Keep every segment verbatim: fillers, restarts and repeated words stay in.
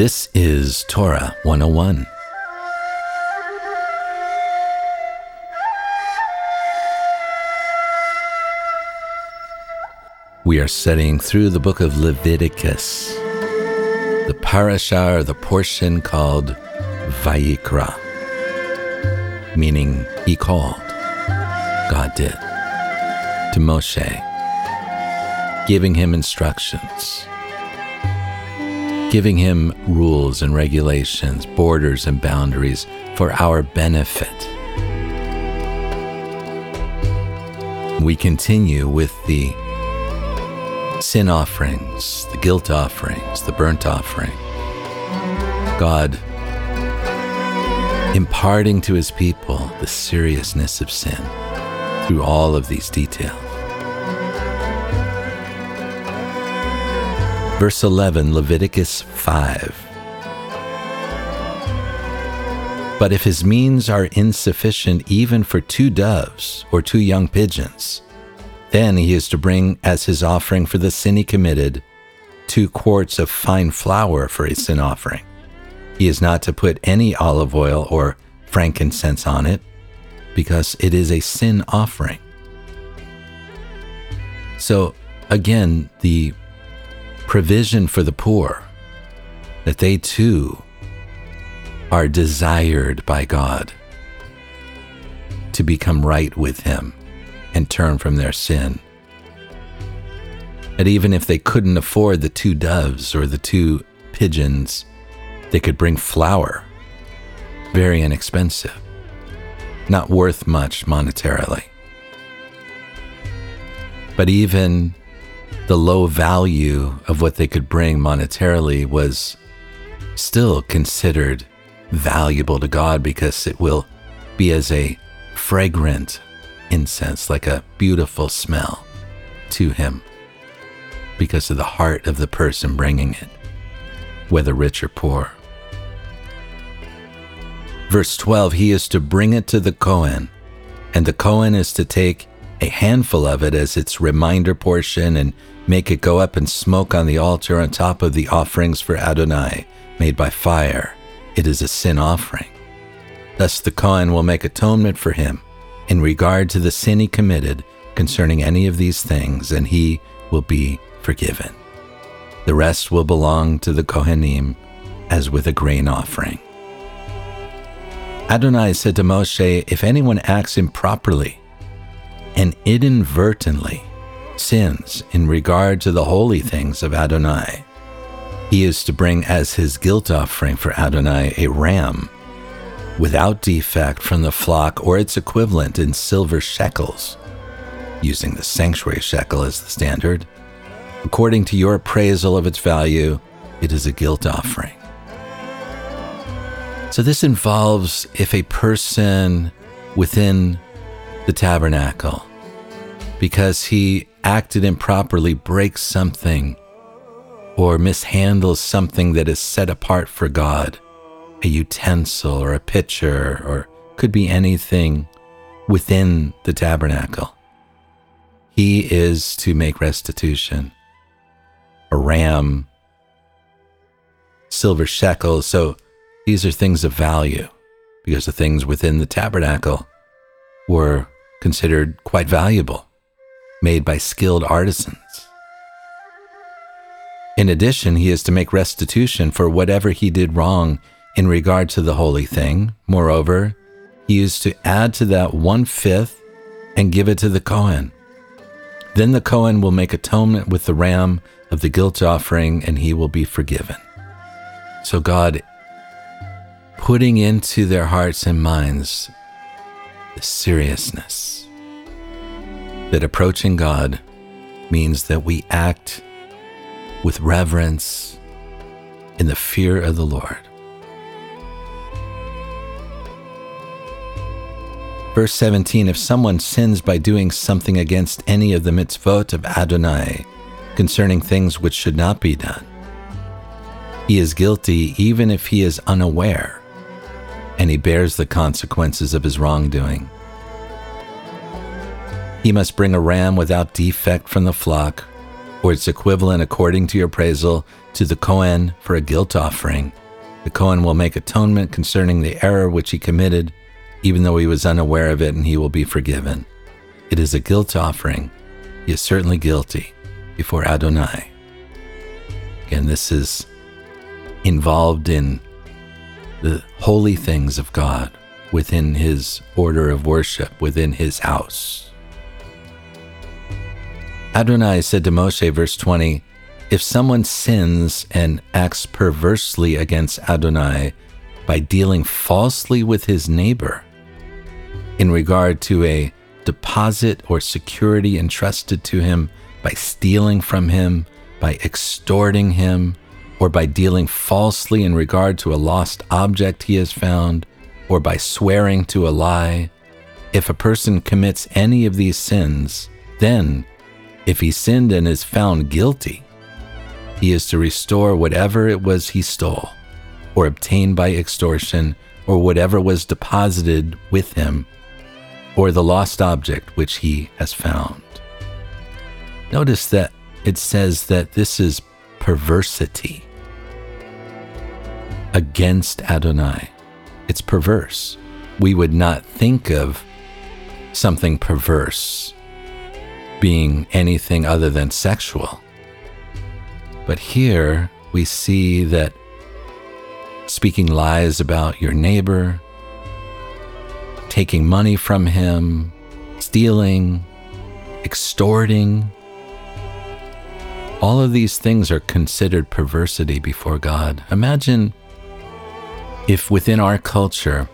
This is Torah one oh one. We are studying through the book of Leviticus, the parasha, or the portion called Vayikra, meaning he called, God did, to Moshe, giving him instructions, giving him rules and regulations, borders and boundaries for our benefit. We continue with the sin offerings, the guilt offerings, the burnt offering. God imparting to his people the seriousness of sin through all of these details. Verse eleven, Leviticus five. But if his means are insufficient even for two doves or two young pigeons, then he is to bring as his offering for the sin he committed two quarts of fine flour for a sin offering. He is not to put any olive oil or frankincense on it, because it is a sin offering. So again, the provision for the poor, that they too are desired by God to become right with him and turn from their sin. And even if they couldn't afford the two doves or the two pigeons, they could bring flour, very inexpensive, not worth much monetarily. But even the low value of what they could bring monetarily was still considered valuable to God, because it will be as a fragrant incense, like a beautiful smell to him, because of the heart of the person bringing it, whether rich or poor. Verse twelve, he is to bring it to the Kohen, and the Kohen is to take a handful of it as its reminder portion and make it go up and smoke on the altar on top of the offerings for Adonai, made by fire. It is a sin offering. Thus the Kohen will make atonement for him in regard to the sin he committed concerning any of these things, and he will be forgiven. The rest will belong to the Kohanim as with a grain offering. Adonai said to Moshe, if anyone acts improperly and inadvertently sins in regard to the holy things of Adonai, he is to bring as his guilt offering for Adonai a ram without defect from the flock, or its equivalent in silver shekels, using the sanctuary shekel as the standard. According to your appraisal of its value, it is a guilt offering. So this involves if a person within the tabernacle, because he acted improperly, breaks something or mishandles something that is set apart for God, a utensil or a pitcher, or could be anything within the tabernacle, he is to make restitution. A ram, silver shekels. So these are things of value, because the things within the tabernacle were considered quite valuable, made by skilled artisans. In addition, he is to make restitution for whatever he did wrong in regard to the holy thing. Moreover, he is to add to that one-fifth and give it to the Kohen. Then the Kohen will make atonement with the ram of the guilt offering, and he will be forgiven. So God putting into their hearts and minds the seriousness that approaching God means that we act with reverence in the fear of the Lord. Verse seventeen, if someone sins by doing something against any of the mitzvot of Adonai concerning things which should not be done, he is guilty even if he is unaware, and he bears the consequences of his wrongdoing. He must bring a ram without defect from the flock, or its equivalent according to your appraisal, to the Kohen for a guilt offering. The Kohen will make atonement concerning the error which he committed, even though he was unaware of it, and he will be forgiven. It is a guilt offering. He is certainly guilty before Adonai. Again, this is involved in the holy things of God within his order of worship, within his house. Adonai said to Moshe, verse twenty, if someone sins and acts perversely against Adonai by dealing falsely with his neighbor in regard to a deposit or security entrusted to him, by stealing from him, by extorting him, or by dealing falsely in regard to a lost object he has found, or by swearing to a lie, if a person commits any of these sins, then, if he sinned and is found guilty, he is to restore whatever it was he stole, or obtained by extortion, or whatever was deposited with him, or the lost object which he has found. Notice that it says that this is perversity against Adonai. It's perverse. We would not think of something perverse being anything other than sexual. But here we see that speaking lies about your neighbor, taking money from him, stealing, extorting, all of these things are considered perversity before God. Imagine if within our culture,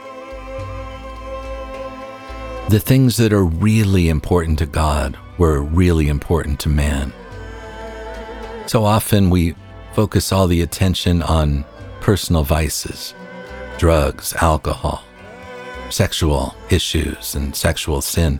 the things that are really important to God were really important to man. So often we focus all the attention on personal vices, drugs, alcohol, sexual issues, and sexual sin.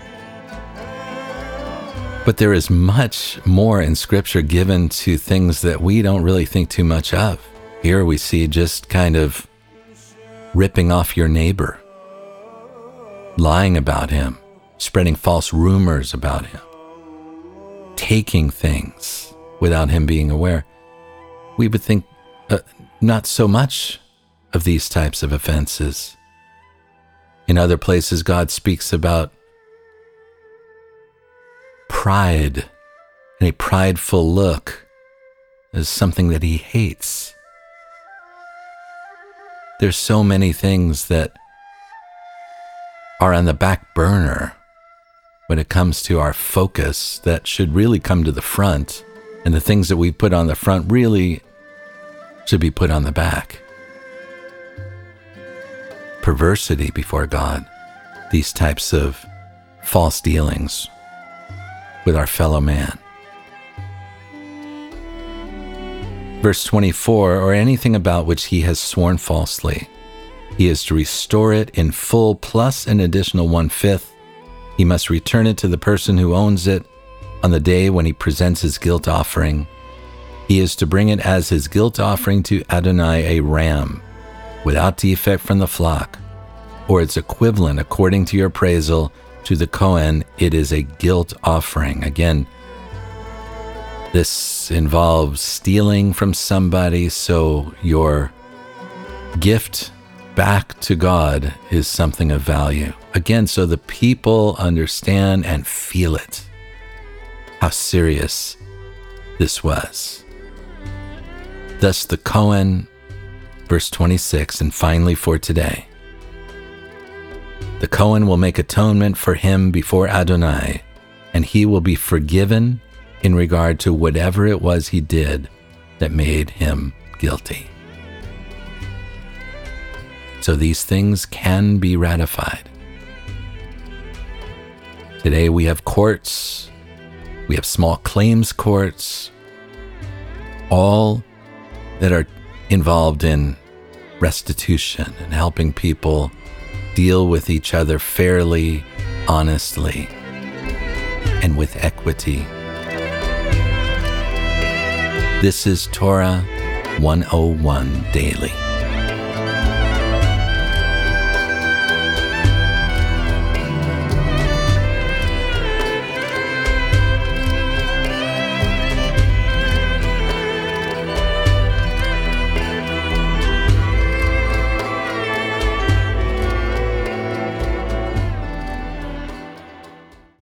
But there is much more in Scripture given to things that we don't really think too much of. Here we see just kind of ripping off your neighbor, lying about him, spreading false rumors about him, taking things without him being aware. We would think uh, not so much of these types of offenses. In other places, God speaks about pride and a prideful look as something that he hates. There's so many things that are on the back burner when it comes to our focus that should really come to the front, and the things that we put on the front really should be put on the back. Perversity before God, these types of false dealings with our fellow man. Verse twenty-four, or anything about which he has sworn falsely, he is to restore it in full plus an additional one-fifth. He must return it to the person who owns it on the day when he presents his guilt offering. He is to bring it as his guilt offering to Adonai, a ram, without defect from the flock, or its equivalent according to your appraisal. To the Kohen, it is a guilt offering. Again, this involves stealing from somebody, so your gift back to God is something of value. Again, so the people understand and feel it, how serious this was. Thus the Kohen, verse twenty-six, and finally for today, the Kohen will make atonement for him before Adonai, and he will be forgiven in regard to whatever it was he did that made him guilty. So these things can be ratified. Today we have courts, we have small claims courts, all that are involved in restitution and helping people deal with each other fairly, honestly, and with equity. This is Torah one oh one Daily.